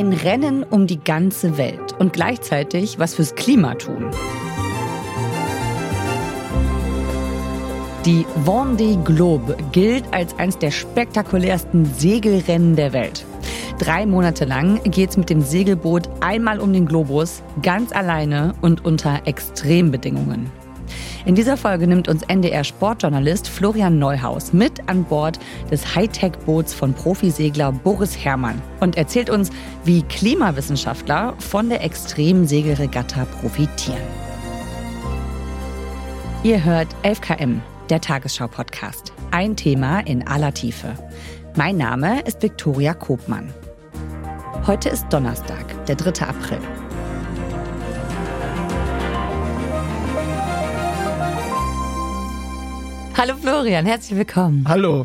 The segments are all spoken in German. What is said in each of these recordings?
Ein Rennen um die ganze Welt und gleichzeitig was fürs Klima tun. Die Vendée Globe gilt als eines der spektakulärsten Segelrennen der Welt. 3 Monate lang geht's mit dem Segelboot einmal um den Globus, ganz alleine und unter Extrembedingungen. In dieser Folge nimmt uns NDR-Sportjournalist Florian Neuhaus mit an Bord des Hightech-Boots von Profisegler Boris Herrmann und erzählt uns, wie Klimawissenschaftler von der Extremsegelregatta profitieren. Ihr hört 11 km, der Tagesschau-Podcast. Ein Thema in aller Tiefe. Mein Name ist Viktoria Kobmann. Heute ist Donnerstag, der 3. April. Hallo Florian, herzlich willkommen. Hallo.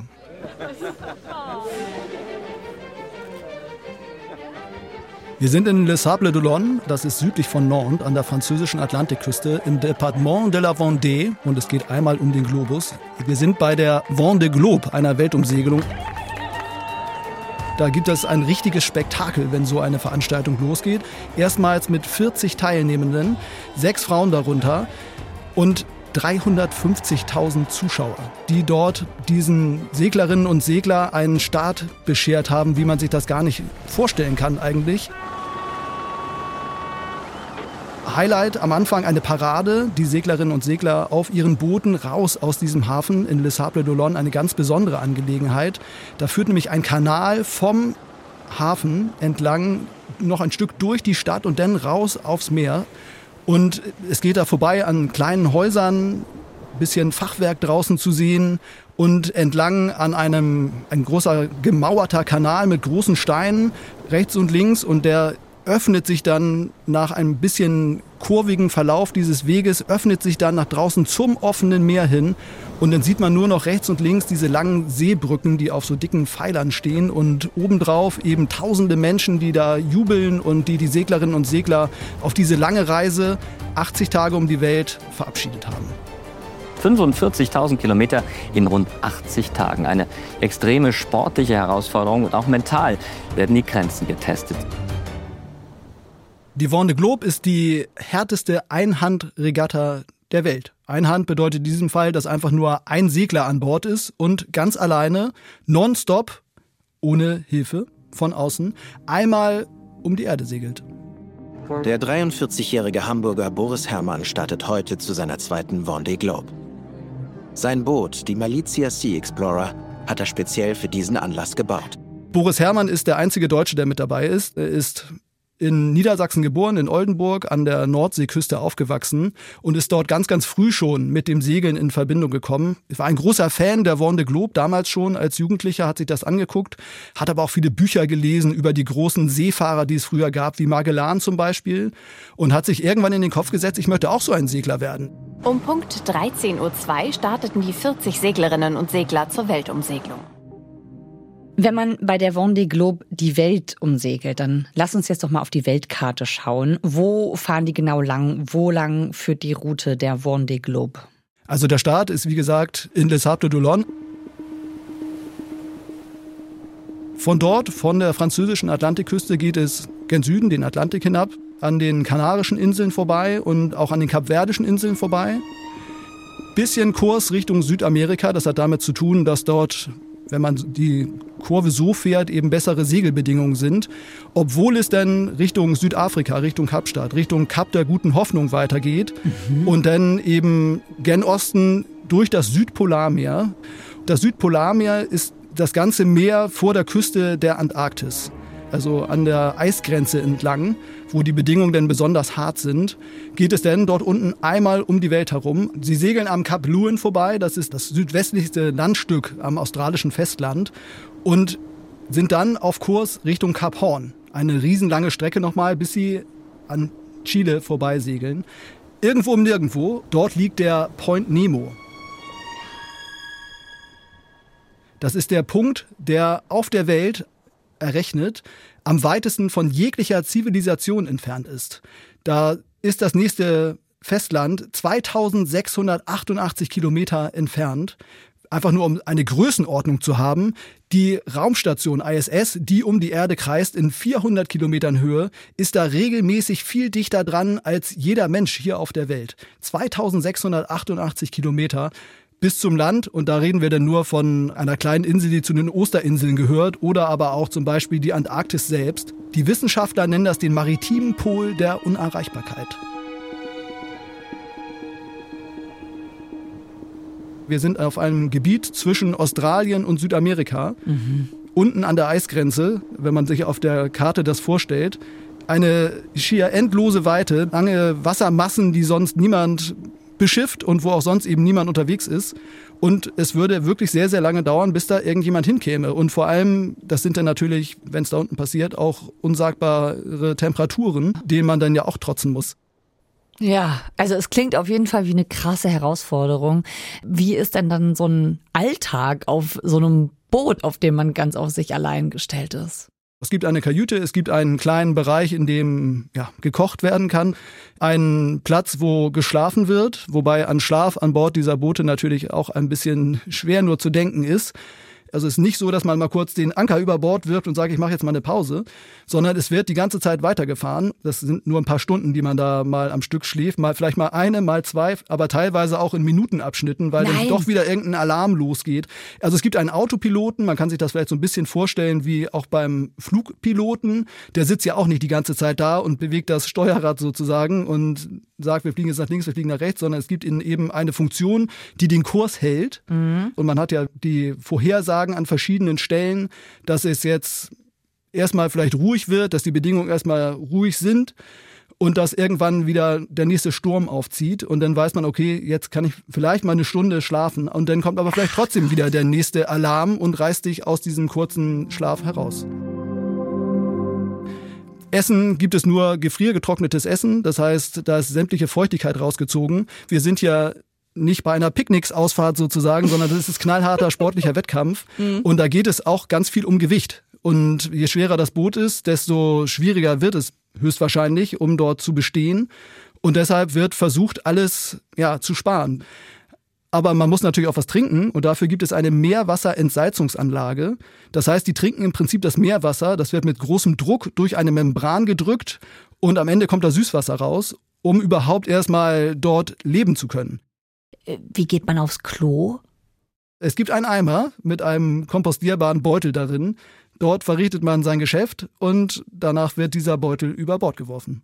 Wir sind in Les Sables-d'Olonne, das ist südlich von Nantes an der französischen Atlantikküste im Département de la Vendée und es geht einmal um den Globus. Wir sind bei der Vendée Globe, einer Weltumsegelung. Da gibt es ein richtiges Spektakel, wenn so eine Veranstaltung losgeht. Erstmals mit 40 Teilnehmenden, 6 Frauen darunter und 350.000 Zuschauer, die dort diesen Seglerinnen und Segler einen Start beschert haben, wie man sich das gar nicht vorstellen kann eigentlich. Highlight am Anfang eine Parade, die Seglerinnen und Segler auf ihren Booten raus aus diesem Hafen in Les Sables-d'Olonne, eine ganz besondere Angelegenheit. Da führt nämlich ein Kanal vom Hafen entlang noch ein Stück durch die Stadt und dann raus aufs Meer. Und es geht da vorbei an kleinen Häusern, ein bisschen Fachwerk draußen zu sehen und entlang an ein großer gemauerter Kanal mit großen Steinen rechts und links und der öffnet sich dann nach einem bisschen kurvigen Verlauf dieses Weges, öffnet sich dann nach draußen zum offenen Meer hin und dann sieht man nur noch rechts und links diese langen Seebrücken, die auf so dicken Pfeilern stehen und obendrauf eben tausende Menschen, die da jubeln und die Seglerinnen und Segler auf diese lange Reise, 80 Tage um die Welt, verabschiedet haben. 45.000 Kilometer in rund 80 Tagen. Eine extreme sportliche Herausforderung und auch mental werden die Grenzen getestet. Die Vendée Globe ist die härteste Einhandregatta der Welt. Einhand bedeutet in diesem Fall, dass einfach nur ein Segler an Bord ist und ganz alleine, nonstop, ohne Hilfe von außen, einmal um die Erde segelt. Der 43-jährige Hamburger Boris Herrmann startet heute zu seiner 2. Vendée Globe. Sein Boot, die Malizia Sea Explorer, hat er speziell für diesen Anlass gebaut. Boris Herrmann ist der einzige Deutsche, der mit dabei ist. Er ist in Niedersachsen geboren, in Oldenburg, an der Nordseeküste aufgewachsen und ist dort ganz, ganz früh schon mit dem Segeln in Verbindung gekommen. Er war ein großer Fan der Vendée Globe, damals schon als Jugendlicher, hat sich das angeguckt, hat aber auch viele Bücher gelesen über die großen Seefahrer, die es früher gab, wie Magellan zum Beispiel, und hat sich irgendwann in den Kopf gesetzt, ich möchte auch so ein Segler werden. Um Punkt 13:02 Uhr starteten die 40 Seglerinnen und Segler zur Weltumsegelung. Wenn man bei der Vendée Globe die Welt umsegelt, dann lass uns jetzt doch mal auf die Weltkarte schauen. Wo fahren die genau lang? Wo lang führt die Route der Vendée Globe? Also der Start ist, wie gesagt, in Les Sables-d'Olonne. Von dort, von der französischen Atlantikküste, geht es gen Süden, den Atlantik hinab, an den Kanarischen Inseln vorbei und auch an den Kapverdischen Inseln vorbei. Bisschen Kurs Richtung Südamerika, das hat damit zu tun, dass dort, wenn man die Kurve so fährt, eben bessere Segelbedingungen sind. Obwohl es dann Richtung Südafrika, Richtung Kapstadt, Richtung Kap der Guten Hoffnung weitergeht und dann eben gen Osten durch das Südpolarmeer. Das Südpolarmeer ist das ganze Meer vor der Küste der Antarktis, also an der Eisgrenze entlang, wo die Bedingungen dann besonders hart sind, geht es dann dort unten einmal um die Welt herum. Sie segeln am Kap Lewin vorbei, das ist das südwestlichste Landstück am australischen Festland und sind dann auf Kurs Richtung Kap Horn. Eine riesenlange Strecke nochmal, bis sie an Chile vorbeisegeln. Irgendwo um nirgendwo, dort liegt der Point Nemo. Das ist der Punkt, der auf der Welt errechnet am weitesten von jeglicher Zivilisation entfernt ist. Da ist das nächste Festland 2688 Kilometer entfernt. Einfach nur, um eine Größenordnung zu haben. Die Raumstation ISS, die um die Erde kreist in 400 Kilometern Höhe, ist da regelmäßig viel dichter dran als jeder Mensch hier auf der Welt. 2688 Kilometer bis zum Land. Und da reden wir dann nur von einer kleinen Insel, die zu den Osterinseln gehört, oder aber auch zum Beispiel die Antarktis selbst. Die Wissenschaftler nennen das den maritimen Pol der Unerreichbarkeit. Wir sind auf einem Gebiet zwischen Australien und Südamerika. Unten an der Eisgrenze, wenn man sich auf der Karte das vorstellt. Eine schier endlose Weite, lange Wassermassen, die sonst niemand beschifft und wo auch sonst eben niemand unterwegs ist. Und es würde wirklich sehr, sehr lange dauern, bis da irgendjemand hinkäme. Und vor allem, das sind dann natürlich, wenn es da unten passiert, auch unsagbare Temperaturen, denen man dann ja auch trotzen muss. Ja, also es klingt auf jeden Fall wie eine krasse Herausforderung. Wie ist denn dann so ein Alltag auf so einem Boot, auf dem man ganz auf sich allein gestellt ist? Es gibt eine Kajüte, es gibt einen kleinen Bereich, in dem gekocht werden kann, einen Platz, wo geschlafen wird, wobei an Schlaf an Bord dieser Boote natürlich auch ein bisschen schwer nur zu denken ist. Also es ist nicht so, dass man mal kurz den Anker über Bord wirft und sagt, ich mache jetzt mal eine Pause, sondern es wird die ganze Zeit weitergefahren. Das sind nur ein paar Stunden, die man da mal am Stück schläft, vielleicht mal eine, mal zwei, aber teilweise auch in Minutenabschnitten, weil dann doch wieder irgendein Alarm losgeht. Also es gibt einen Autopiloten, man kann sich das vielleicht so ein bisschen vorstellen wie auch beim Flugpiloten. Der sitzt ja auch nicht die ganze Zeit da und bewegt das Steuerrad sozusagen und sagt, wir fliegen jetzt nach links, wir fliegen nach rechts, sondern es gibt eben eine Funktion, die den Kurs hält. Und man hat ja die Vorhersagen an verschiedenen Stellen, dass es jetzt erstmal vielleicht ruhig wird, dass die Bedingungen erstmal ruhig sind und dass irgendwann wieder der nächste Sturm aufzieht und dann weiß man, okay, jetzt kann ich vielleicht mal eine Stunde schlafen und dann kommt aber vielleicht trotzdem wieder der nächste Alarm und reißt dich aus diesem kurzen Schlaf heraus. Essen gibt es nur gefriergetrocknetes Essen, das heißt, da ist sämtliche Feuchtigkeit rausgezogen. Wir sind ja nicht bei einer Picknicksausfahrt sozusagen, sondern das ist knallharter sportlicher Wettkampf. Und da geht es auch ganz viel um Gewicht. Und je schwerer das Boot ist, desto schwieriger wird es höchstwahrscheinlich, um dort zu bestehen. Und deshalb wird versucht, alles zu sparen. Aber man muss natürlich auch was trinken und dafür gibt es eine Meerwasserentsalzungsanlage. Das heißt, die trinken im Prinzip das Meerwasser, das wird mit großem Druck durch eine Membran gedrückt und am Ende kommt da Süßwasser raus, um überhaupt erstmal dort leben zu können. Wie geht man aufs Klo? Es gibt einen Eimer mit einem kompostierbaren Beutel darin. Dort verrichtet man sein Geschäft und danach wird dieser Beutel über Bord geworfen.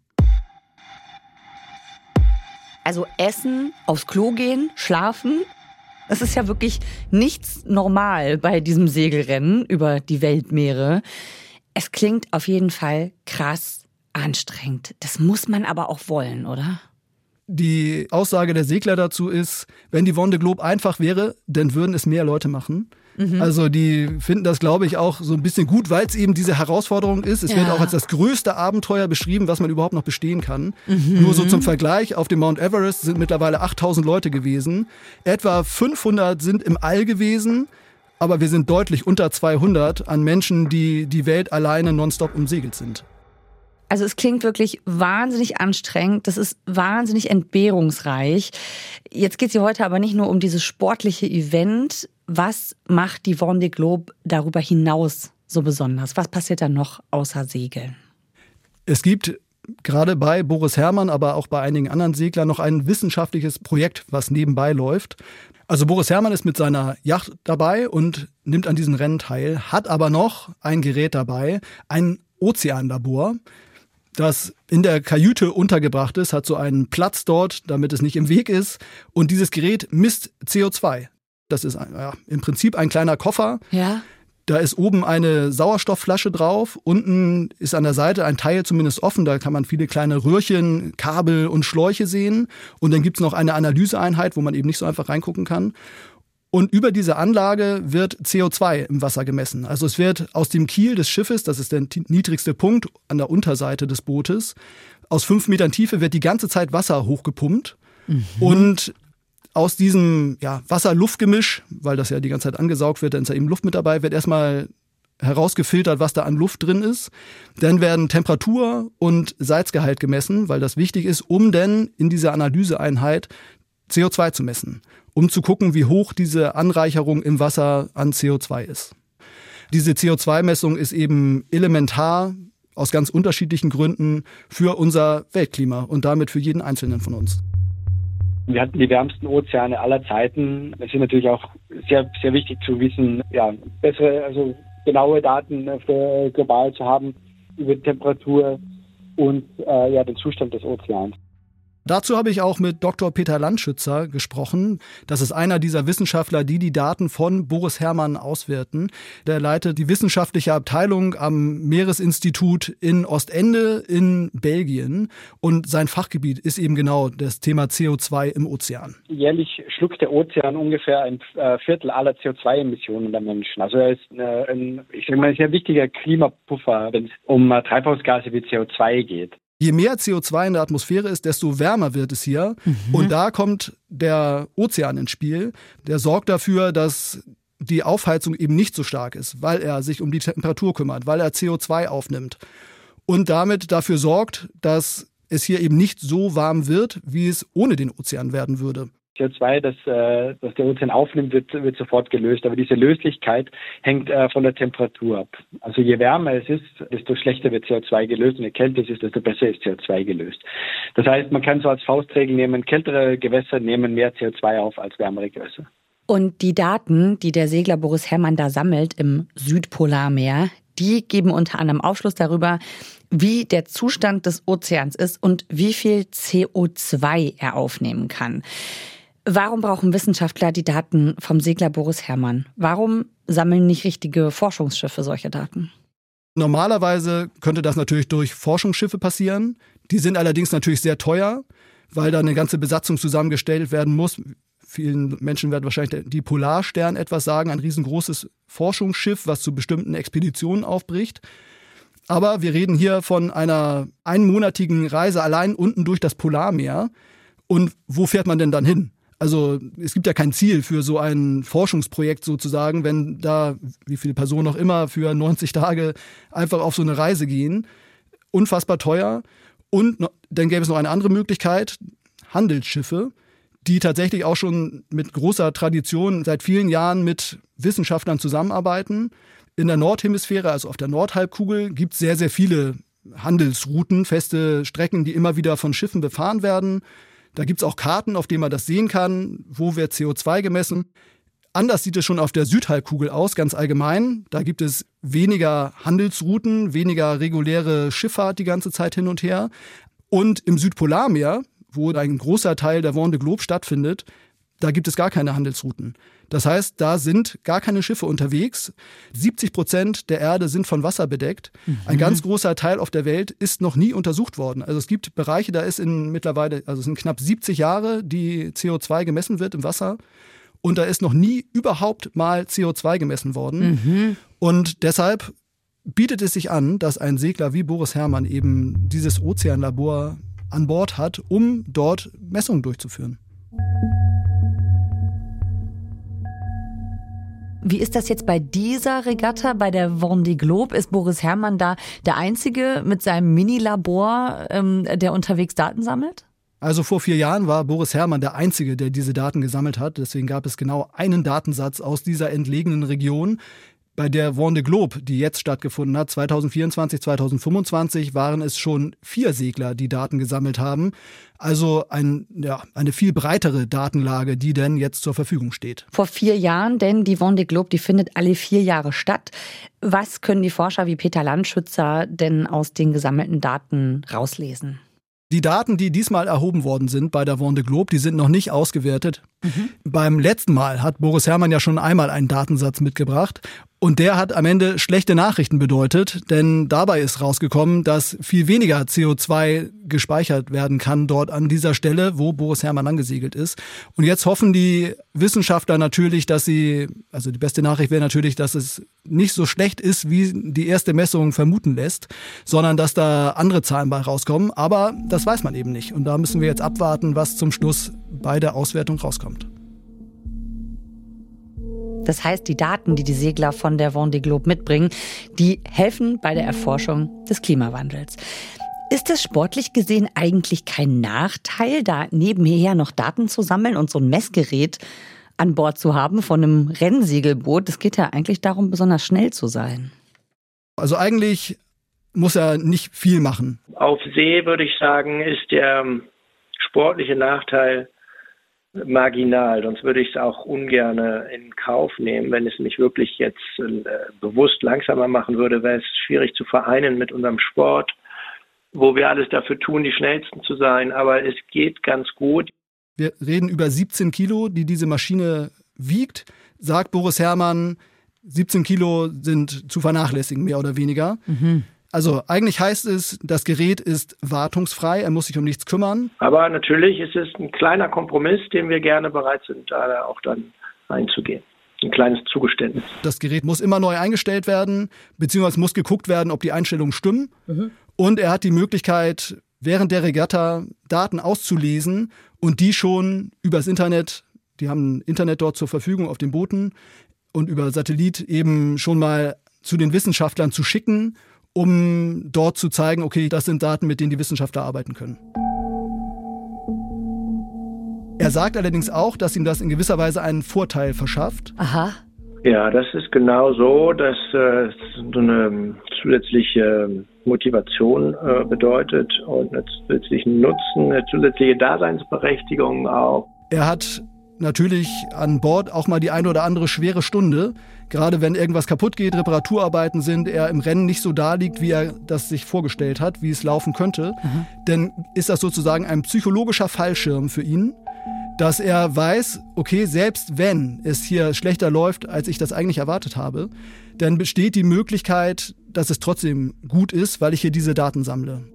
Also essen, aufs Klo gehen, schlafen. Es ist ja wirklich nichts normal bei diesem Segelrennen über die Weltmeere. Es klingt auf jeden Fall krass anstrengend. Das muss man aber auch wollen, oder? Die Aussage der Segler dazu ist, wenn die Vendée Globe einfach wäre, dann würden es mehr Leute machen. Also die finden das, glaube ich, auch so ein bisschen gut, weil es eben diese Herausforderung ist. Es wird auch als das größte Abenteuer beschrieben, was man überhaupt noch bestehen kann. Nur so zum Vergleich, auf dem Mount Everest sind mittlerweile 8000 Leute gewesen. Etwa 500 sind im All gewesen, aber wir sind deutlich unter 200 an Menschen, die die Welt alleine nonstop umsegelt sind. Also es klingt wirklich wahnsinnig anstrengend, das ist wahnsinnig entbehrungsreich. Jetzt geht es hier heute aber nicht nur um dieses sportliche Event. Was macht die Vendée Globe darüber hinaus so besonders? Was passiert da noch außer Segeln? Es gibt gerade bei Boris Herrmann, aber auch bei einigen anderen Seglern noch ein wissenschaftliches Projekt, was nebenbei läuft. Also Boris Herrmann ist mit seiner Yacht dabei und nimmt an diesen Rennen teil, hat aber noch ein Gerät dabei, ein Ozeanlabor, das in der Kajüte untergebracht ist, hat so einen Platz dort, damit es nicht im Weg ist. Und dieses Gerät misst CO2. Das ist im Prinzip ein kleiner Koffer. Ja. Da ist oben eine Sauerstoffflasche drauf. Unten ist an der Seite ein Teil zumindest offen. Da kann man viele kleine Röhrchen, Kabel und Schläuche sehen. Und dann gibt's noch eine Analyseeinheit, wo man eben nicht so einfach reingucken kann. Und über diese Anlage wird CO2 im Wasser gemessen. Also es wird aus dem Kiel des Schiffes, das ist der niedrigste Punkt an der Unterseite des Bootes, aus 5 Metern Tiefe wird die ganze Zeit Wasser hochgepumpt. Und aus diesem Wasser-Luft-Gemisch, weil das ja die ganze Zeit angesaugt wird, dann ist ja eben Luft mit dabei, wird erstmal herausgefiltert, was da an Luft drin ist. Dann werden Temperatur und Salzgehalt gemessen, weil das wichtig ist, um dann in dieser Analyseeinheit CO2 zu messen, um zu gucken, wie hoch diese Anreicherung im Wasser an CO2 ist. Diese CO2-Messung ist eben elementar aus ganz unterschiedlichen Gründen für unser Weltklima und damit für jeden Einzelnen von uns. Wir hatten die wärmsten Ozeane aller Zeiten. Es ist natürlich auch sehr, sehr wichtig zu wissen, bessere, also genaue Daten für global zu haben über die Temperatur und den Zustand des Ozeans. Dazu habe ich auch mit Dr. Peter Landschützer gesprochen. Das ist einer dieser Wissenschaftler, die Daten von Boris Herrmann auswerten. Der leitet die wissenschaftliche Abteilung am Meeresinstitut in Ostende in Belgien. Und sein Fachgebiet ist eben genau das Thema CO2 im Ozean. Jährlich schluckt der Ozean ungefähr ein Viertel aller CO2-Emissionen der Menschen. Also er ist ein sehr wichtiger Klimapuffer, wenn es um Treibhausgase wie CO2 geht. Je mehr CO2 in der Atmosphäre ist, desto wärmer wird es hier. Und da kommt der Ozean ins Spiel. Der sorgt dafür, dass die Aufheizung eben nicht so stark ist, weil er sich um die Temperatur kümmert, weil er CO2 aufnimmt. Und damit dafür sorgt, dass es hier eben nicht so warm wird, wie es ohne den Ozean werden würde. CO2, das der Ozean aufnimmt, wird sofort gelöst. Aber diese Löslichkeit hängt von der Temperatur ab. Also je wärmer es ist, desto schlechter wird CO2 gelöst. Und je kälter es ist, desto besser ist CO2 gelöst. Das heißt, man kann so als Faustregel nehmen, kältere Gewässer nehmen mehr CO2 auf als wärmere Gewässer. Und die Daten, die der Segler Boris Herrmann da sammelt im Südpolarmeer, die geben unter anderem Aufschluss darüber, wie der Zustand des Ozeans ist und wie viel CO2 er aufnehmen kann. Warum brauchen Wissenschaftler die Daten vom Segler Boris Herrmann? Warum sammeln nicht richtige Forschungsschiffe solche Daten? Normalerweise könnte das natürlich durch Forschungsschiffe passieren. Die sind allerdings natürlich sehr teuer, weil da eine ganze Besatzung zusammengestellt werden muss. Vielen Menschen werden wahrscheinlich die Polarstern etwas sagen, ein riesengroßes Forschungsschiff, was zu bestimmten Expeditionen aufbricht. Aber wir reden hier von einer einmonatigen Reise allein unten durch das Polarmeer. Und wo fährt man denn dann hin? Also es gibt ja kein Ziel für so ein Forschungsprojekt sozusagen, wenn da, wie viele Personen noch immer, für 90 Tage einfach auf so eine Reise gehen. Unfassbar teuer. Und dann gäbe es noch eine andere Möglichkeit, Handelsschiffe, die tatsächlich auch schon mit großer Tradition seit vielen Jahren mit Wissenschaftlern zusammenarbeiten. In der Nordhemisphäre, also auf der Nordhalbkugel, gibt es sehr, sehr viele Handelsrouten, feste Strecken, die immer wieder von Schiffen befahren werden. Da gibt es auch Karten, auf denen man das sehen kann, wo wird CO2 gemessen. Anders sieht es schon auf der Südhalbkugel aus, ganz allgemein. Da gibt es weniger Handelsrouten, weniger reguläre Schifffahrt die ganze Zeit hin und her. Und im Südpolarmeer, wo ein großer Teil der Vendée Globe stattfindet, da gibt es gar keine Handelsrouten. Das heißt, da sind gar keine Schiffe unterwegs. 70% der Erde sind von Wasser bedeckt. Ein ganz großer Teil auf der Welt ist noch nie untersucht worden. Also es gibt Bereiche, da ist es sind knapp 70 Jahre, die CO2 gemessen wird im Wasser. Und da ist noch nie überhaupt mal CO2 gemessen worden. Und deshalb bietet es sich an, dass ein Segler wie Boris Herrmann eben dieses Ozeanlabor an Bord hat, um dort Messungen durchzuführen. Wie ist das jetzt bei dieser Regatta, bei der Vendée Globe? Ist Boris Herrmann da der Einzige mit seinem Mini-Labor, der unterwegs Daten sammelt? Also vor 4 Jahren war Boris Herrmann der Einzige, der diese Daten gesammelt hat. Deswegen gab es genau einen Datensatz aus dieser entlegenen Region. Bei der Vendée Globe, die jetzt stattgefunden hat, 2024, 2025, waren es schon 4 Segler, die Daten gesammelt haben. Also eine viel breitere Datenlage, die denn jetzt zur Verfügung steht. Vor 4 Jahren, denn die Vendée Globe, die findet alle 4 Jahre statt. Was können die Forscher wie Peter Landschützer denn aus den gesammelten Daten rauslesen? Die Daten, die diesmal erhoben worden sind bei der Vendée Globe, die sind noch nicht ausgewertet. Beim letzten Mal hat Boris Herrmann ja schon einmal einen Datensatz mitgebracht. Und der hat am Ende schlechte Nachrichten bedeutet, denn dabei ist rausgekommen, dass viel weniger CO2 gespeichert werden kann dort an dieser Stelle, wo Boris Herrmann angesegelt ist. Und jetzt hoffen die Wissenschaftler natürlich, die beste Nachricht wäre natürlich, dass es nicht so schlecht ist, wie die erste Messung vermuten lässt, sondern dass da andere Zahlen bei rauskommen. Aber das weiß man eben nicht. Und da müssen wir jetzt abwarten, was zum Schluss bei der Auswertung rauskommt. Das heißt, die Daten, die die Segler von der Vendée Globe mitbringen, die helfen bei der Erforschung des Klimawandels. Ist es sportlich gesehen eigentlich kein Nachteil, da nebenher noch Daten zu sammeln und so ein Messgerät an Bord zu haben von einem Rennsegelboot? Es geht ja eigentlich darum, besonders schnell zu sein. Also eigentlich muss er nicht viel machen. Auf See, würde ich sagen, ist der sportliche Nachteil marginal. Sonst würde ich es auch ungern in Kauf nehmen. Wenn es mich wirklich jetzt bewusst langsamer machen würde, wäre es schwierig zu vereinen mit unserem Sport, wo wir alles dafür tun, die Schnellsten zu sein. Aber es geht ganz gut. Wir reden über 17 Kilo, die diese Maschine wiegt. Sagt Boris Herrmann, 17 Kilo sind zu vernachlässigen, mehr oder weniger. Also eigentlich heißt es, das Gerät ist wartungsfrei, er muss sich um nichts kümmern. Aber natürlich ist es ein kleiner Kompromiss, den wir gerne bereit sind, da auch dann einzugehen. Ein kleines Zugeständnis. Das Gerät muss immer neu eingestellt werden, beziehungsweise muss geguckt werden, ob die Einstellungen stimmen. Und er hat die Möglichkeit, während der Regatta Daten auszulesen und die schon übers Internet, die haben Internet dort zur Verfügung auf den Booten und über Satellit eben schon mal zu den Wissenschaftlern zu schicken, um dort zu zeigen, okay, das sind Daten, mit denen die Wissenschaftler arbeiten können. Er sagt allerdings auch, dass ihm das in gewisser Weise einen Vorteil verschafft. Aha. Ja, das ist genau so, dass so eine zusätzliche Motivation bedeutet und einen zusätzlichen Nutzen, eine zusätzliche Daseinsberechtigung auch. Er hat natürlich an Bord auch mal die eine oder andere schwere Stunde. Gerade wenn irgendwas kaputt geht, Reparaturarbeiten sind, er im Rennen nicht so da liegt, wie er das sich vorgestellt hat, wie es laufen könnte. Dann ist das sozusagen ein psychologischer Fallschirm für ihn, dass er weiß, okay, selbst wenn es hier schlechter läuft, als ich das eigentlich erwartet habe, dann besteht die Möglichkeit, dass es trotzdem gut ist, weil ich hier diese Daten sammle.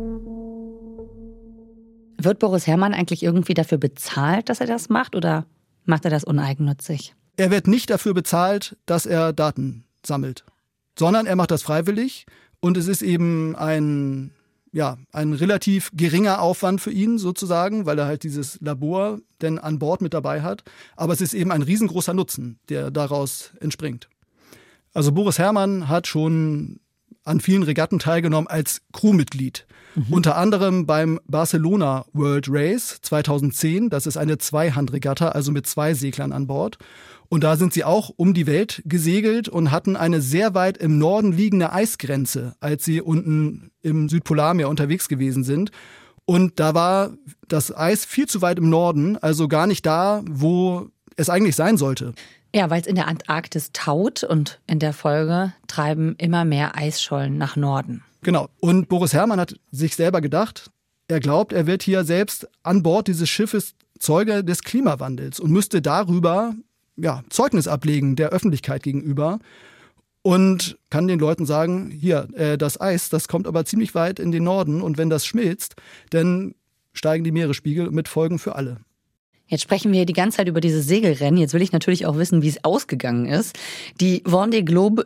Wird Boris Herrmann eigentlich irgendwie dafür bezahlt, dass er das macht, oder macht er das uneigennützig? Er wird nicht dafür bezahlt, dass er Daten sammelt, sondern er macht das freiwillig und es ist eben ein relativ geringer Aufwand für ihn sozusagen, weil er halt dieses Labor denn an Bord mit dabei hat. Aber es ist eben ein riesengroßer Nutzen, der daraus entspringt. Also Boris Herrmann hat schon an vielen Regatten teilgenommen als Crewmitglied. Unter anderem beim Barcelona World Race 2010. Das ist eine Zweihandregatta, also mit 2 Seglern an Bord. Und da sind sie auch um die Welt gesegelt und hatten eine sehr weit im Norden liegende Eisgrenze, als sie unten im Südpolarmeer unterwegs gewesen sind. Und da war das Eis viel zu weit im Norden, also gar nicht da, wo es eigentlich sein sollte. Ja, weil es in der Antarktis taut und in der Folge treiben immer mehr Eisschollen nach Norden. Genau. Und Boris Herrmann hat sich selber gedacht, er glaubt, er wird hier selbst an Bord dieses Schiffes Zeuge des Klimawandels und müsste darüber Zeugnis ablegen der Öffentlichkeit gegenüber und kann den Leuten sagen, hier, das Eis, das kommt aber ziemlich weit in den Norden und wenn das schmilzt, dann steigen die Meeresspiegel mit Folgen für alle. Jetzt sprechen wir die ganze Zeit über dieses Segelrennen. Jetzt will ich natürlich auch wissen, wie es ausgegangen ist. Die Vendée Globe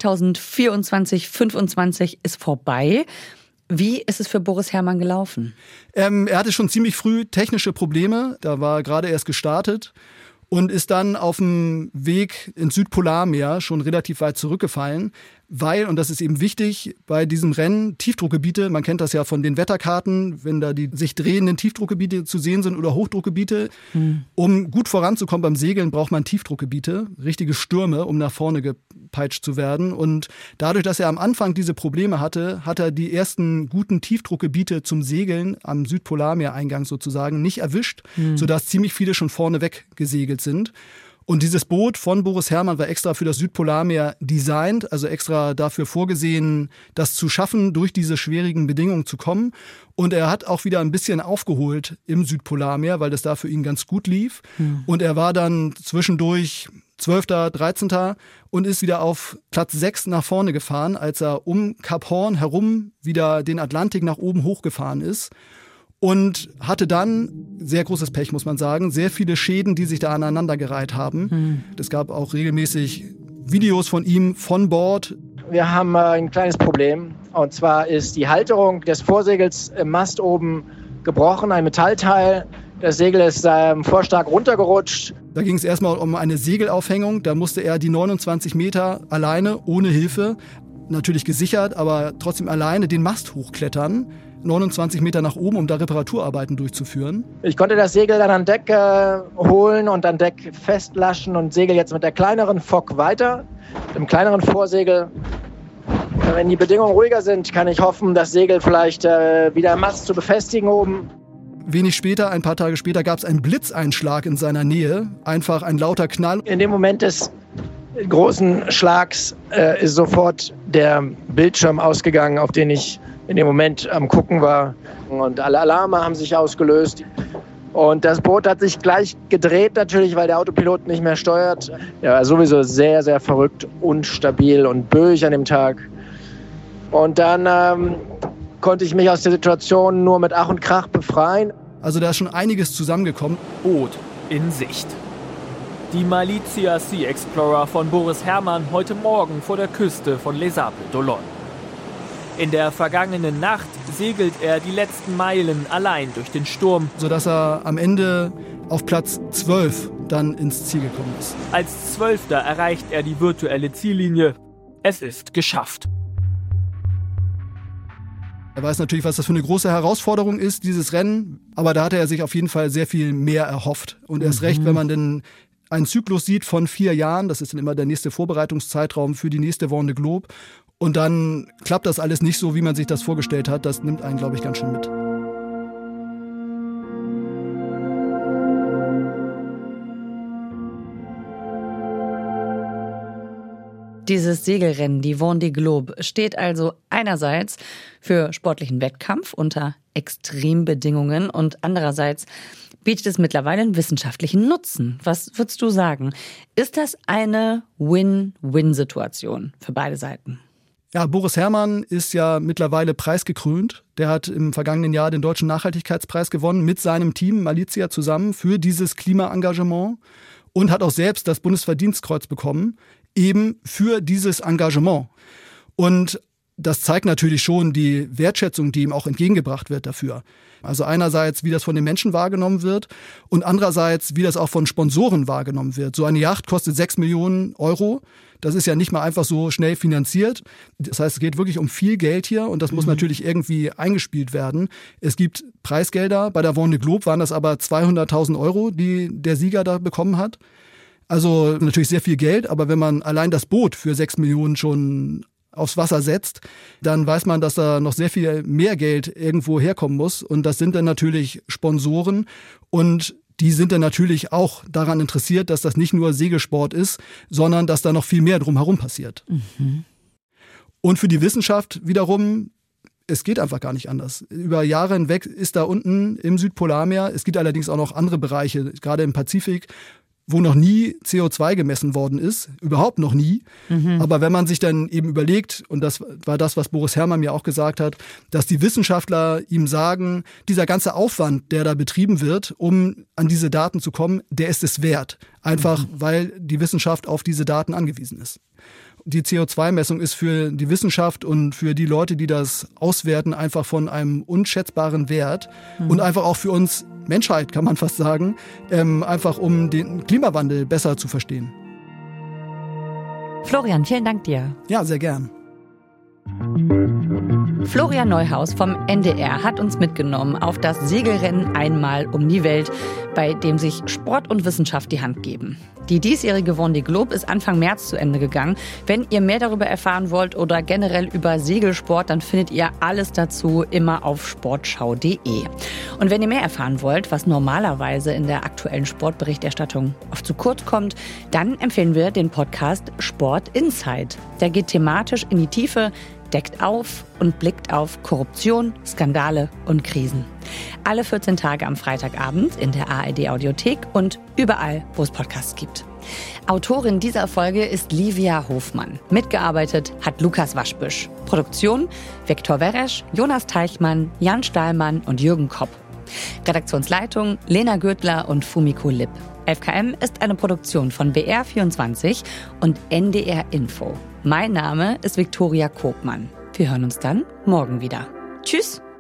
2024/25 ist vorbei. Wie ist es für Boris Herrmann gelaufen? Er hatte schon ziemlich früh technische Probleme. Da war er gerade erst gestartet und ist dann auf dem Weg ins Südpolarmeer schon relativ weit zurückgefallen, weil, und das ist eben wichtig, bei diesem Rennen Tiefdruckgebiete, man kennt das ja von den Wetterkarten, wenn da die sich drehenden Tiefdruckgebiete zu sehen sind oder Hochdruckgebiete. Um gut voranzukommen beim Segeln braucht man Tiefdruckgebiete, richtige Stürme, um nach vorne gepeitscht zu werden. Und dadurch, dass er am Anfang diese Probleme hatte, hat er die ersten guten Tiefdruckgebiete zum Segeln am Südpolarmeereingang sozusagen nicht erwischt, sodass ziemlich viele schon vorneweg gesegelt sind. Und dieses Boot von Boris Herrmann war extra für das Südpolarmeer designt, also extra dafür vorgesehen, das zu schaffen, durch diese schwierigen Bedingungen zu kommen. Und er hat auch wieder ein bisschen aufgeholt im Südpolarmeer, weil das da für ihn ganz gut lief. Und er war dann zwischendurch 12., 13. und ist wieder auf Platz 6 nach vorne gefahren, als er um Kap Horn herum wieder den Atlantik nach oben hochgefahren ist. Und hatte dann, sehr großes Pech, muss man sagen, sehr viele Schäden, die sich da aneinandergereiht haben. Es gab auch regelmäßig Videos von ihm von Bord. Wir haben ein kleines Problem. Und zwar ist die Halterung des Vorsegels im Mast oben gebrochen, ein Metallteil. Das Segel ist vorstark runtergerutscht. Da ging es erstmal um eine Segelaufhängung. Da musste er die 29 Meter alleine, ohne Hilfe, natürlich gesichert, aber trotzdem alleine den Mast hochklettern. 29 Meter nach oben, um da Reparaturarbeiten durchzuführen. Ich konnte das Segel dann an Deck holen und an Deck festlaschen und segel jetzt mit der kleineren Fock weiter, dem kleineren Vorsegel. Wenn die Bedingungen ruhiger sind, kann ich hoffen, das Segel vielleicht wieder am Mast zu befestigen oben. Wenig später, ein paar Tage später, gab es einen Blitzeinschlag in seiner Nähe. Einfach ein lauter Knall. In dem Moment des großen Schlags ist sofort der Bildschirm ausgegangen, auf den ich in dem Moment am Gucken war. Und alle Alarme haben sich ausgelöst. Und das Boot hat sich gleich gedreht natürlich, weil der Autopilot nicht mehr steuert. Ja, sowieso sehr, sehr verrückt, unstabil und böig an dem Tag. Und dann konnte ich mich aus der Situation nur mit Ach und Krach befreien. Also da ist schon einiges zusammengekommen. Boot in Sicht. Die Malizia Sea Explorer von Boris Herrmann heute Morgen vor der Küste von Les Sables-d'Olonne. In der vergangenen Nacht segelt er die letzten Meilen allein durch den Sturm, sodass er am Ende auf Platz 12 dann ins Ziel gekommen ist. Als 12. erreicht er die virtuelle Ziellinie. Es ist geschafft. Er weiß natürlich, was das für eine große Herausforderung ist, dieses Rennen. Aber da hatte er sich auf jeden Fall sehr viel mehr erhofft. Und erst recht, wenn man denn einen Zyklus sieht von 4 Jahren, das ist dann immer der nächste Vorbereitungszeitraum für die nächste Vendée Globe. Und dann klappt das alles nicht so, wie man sich das vorgestellt hat. Das nimmt einen, glaube ich, ganz schön mit. Dieses Segelrennen, die Vendée Globe, steht also einerseits für sportlichen Wettkampf unter Extrembedingungen und andererseits bietet es mittlerweile einen wissenschaftlichen Nutzen. Was würdest du sagen? Ist das eine Win-Win-Situation für beide Seiten? Ja, Boris Herrmann ist ja mittlerweile preisgekrönt. Der hat im vergangenen Jahr den Deutschen Nachhaltigkeitspreis gewonnen mit seinem Team Malizia zusammen für dieses Klimaengagement und hat auch selbst das Bundesverdienstkreuz bekommen, eben für dieses Engagement. Und das zeigt natürlich schon die Wertschätzung, die ihm auch entgegengebracht wird dafür. Also einerseits, wie das von den Menschen wahrgenommen wird und andererseits, wie das auch von Sponsoren wahrgenommen wird. So eine Yacht kostet 6 Millionen Euro. Das ist ja nicht mal einfach so schnell finanziert. Das heißt, es geht wirklich um viel Geld hier und das muss natürlich irgendwie eingespielt werden. Es gibt Preisgelder. Bei der Vendée Globe waren das aber 200.000 Euro, die der Sieger da bekommen hat. Also natürlich sehr viel Geld, aber wenn man allein das Boot für 6 Millionen schon aufs Wasser setzt, dann weiß man, dass da noch sehr viel mehr Geld irgendwo herkommen muss. Und das sind dann natürlich Sponsoren und die sind dann natürlich auch daran interessiert, dass das nicht nur Segelsport ist, sondern dass da noch viel mehr drumherum passiert. Mhm. Und für die Wissenschaft wiederum, es geht einfach gar nicht anders. Über Jahre hinweg ist da unten im Südpolarmeer, es gibt allerdings auch noch andere Bereiche, gerade im Pazifik, wo noch nie CO2 gemessen worden ist, überhaupt noch nie. Mhm. Aber wenn man sich dann eben überlegt, und das war das, was Boris Herrmann mir auch gesagt hat, dass die Wissenschaftler ihm sagen, dieser ganze Aufwand, der da betrieben wird, um an diese Daten zu kommen, der ist es wert. Einfach, weil die Wissenschaft auf diese Daten angewiesen ist. Die CO2-Messung ist für die Wissenschaft und für die Leute, die das auswerten, einfach von einem unschätzbaren Wert und einfach auch für uns Menschheit, kann man fast sagen, einfach um den Klimawandel besser zu verstehen. Florian, vielen Dank dir. Ja, sehr gern. Florian Neuhaus vom NDR hat uns mitgenommen auf das Segelrennen einmal um die Welt, bei dem sich Sport und Wissenschaft die Hand geben. Die diesjährige Vendée Globe ist Anfang März zu Ende gegangen. Wenn ihr mehr darüber erfahren wollt oder generell über Segelsport, dann findet ihr alles dazu immer auf sportschau.de. Und wenn ihr mehr erfahren wollt, was normalerweise in der aktuellen Sportberichterstattung oft zu kurz kommt, dann empfehlen wir den Podcast Sport Insight. Der geht thematisch in die Tiefe, deckt auf und blickt auf Korruption, Skandale und Krisen. Alle 14 Tage am Freitagabend in der ARD-Audiothek und überall, wo es Podcasts gibt. Autorin dieser Folge ist Livia Hofmann. Mitgearbeitet hat Lukas Waschbüsch. Produktion Viktor Weresch, Jonas Teichmann, Jan Stahlmann und Jürgen Kopp. Redaktionsleitung Lena Gürtler und Fumiko Lipp. FKM ist eine Produktion von BR24 und NDR Info. Mein Name ist Viktoria Kobmann. Wir hören uns dann morgen wieder. Tschüss!